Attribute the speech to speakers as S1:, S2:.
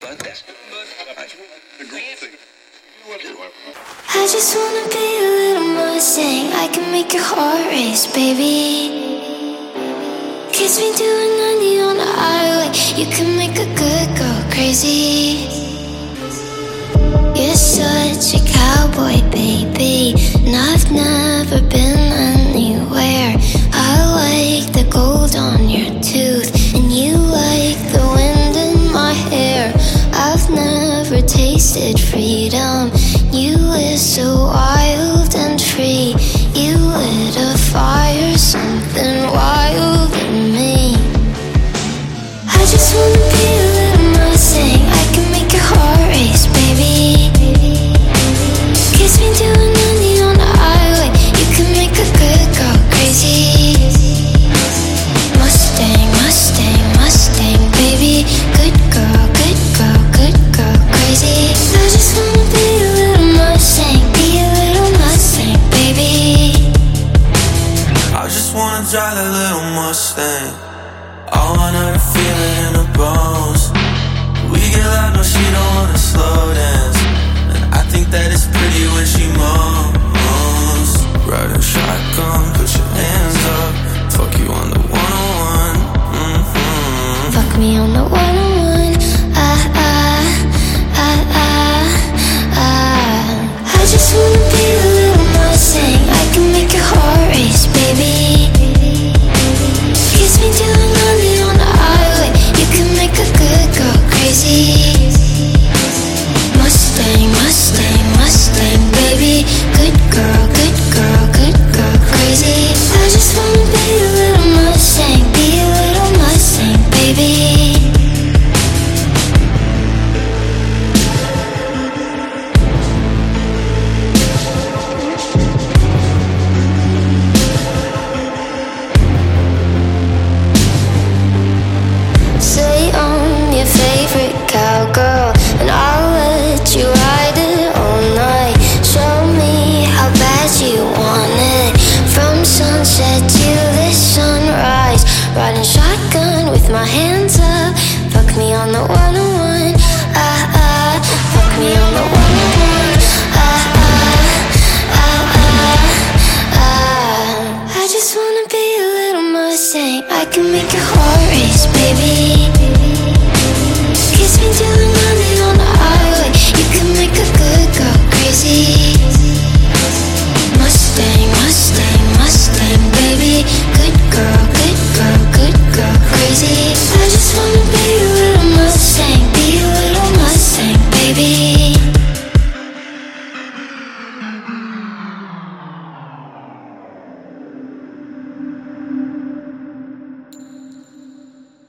S1: I just wanna be a little Mustang. I can make your heart race, baby. Kiss me doing 90 on the highway. You can make a good girl crazy. You're such a cowboy, baby, and I've never been anywhere. I like the gold on your tooth, and you like the wind in my hair. I've never tasted freedom. You were so wild and free. You lit a fire, something wild in me. I just wanna be a little Mustang. I can make your heart race, baby. Kiss me doing 90 on the highway. You can make a good girl crazy. Mustang, Mustang, Mustang, baby. Good girl, good girl, good girl, crazy. I just wanna be a little Mustang. Be a little Mustang, baby.
S2: I just wanna drive that little Mustang. I want her to feel it in her bones. We get loud, no, she don't wanna slow dance. And I think that it's pretty when she moans. Riding shotgun, put your hands up. Fuck you on the